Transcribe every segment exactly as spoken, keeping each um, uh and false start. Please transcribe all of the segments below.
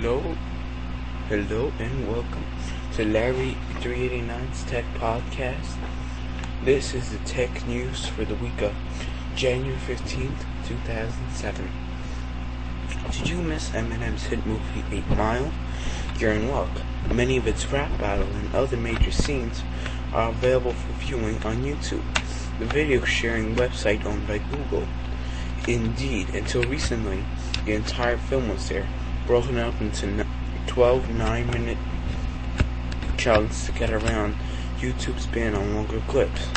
Hello, hello, and welcome to Larry three eighty-nine's Tech Podcast. This is the tech news for the week of January fifteenth, two thousand seven. Did you miss Eminem's hit movie eight mile? You're in luck. Many of its rap battle and other major scenes are available for viewing on YouTube, the video sharing website owned by Google. Indeed, until recently, the entire film was there, broken up into twelve nine-minute chunks to get around YouTube's ban on longer clips.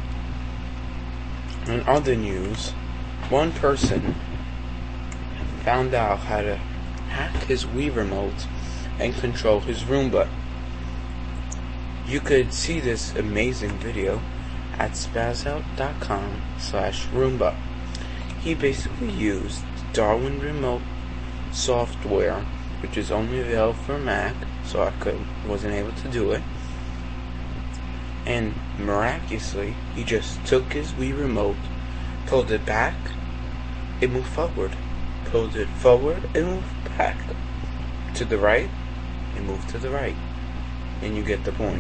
In other news, one person found out how to hack his Wii remote and control his Roomba. You could see this amazing video at spazzout.com slash Roomba. He basically used Darwin remote software, which is only available for Mac, so I could wasn't able to do it. And miraculously, he just took his Wii remote, pulled it back, it moved forward, pulled it forward, it moved back, to the right, it moved to the right, and you get the point.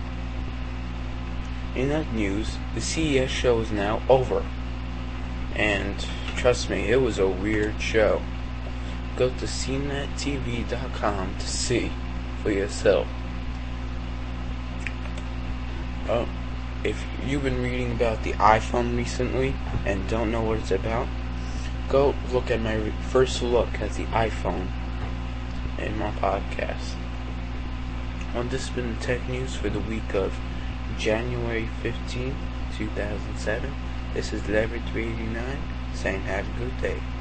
In that news, the C E S show is now over, and trust me, it was a weird show. Go to C net T V dot com to see for yourself. Oh, if you've been reading about the iPhone recently and don't know what it's about, go look at my first look at the iPhone in my podcast. Well, this has been the tech news for the week of January fifteenth, two thousand seven. This is Larry three eighty-nine saying have a good day.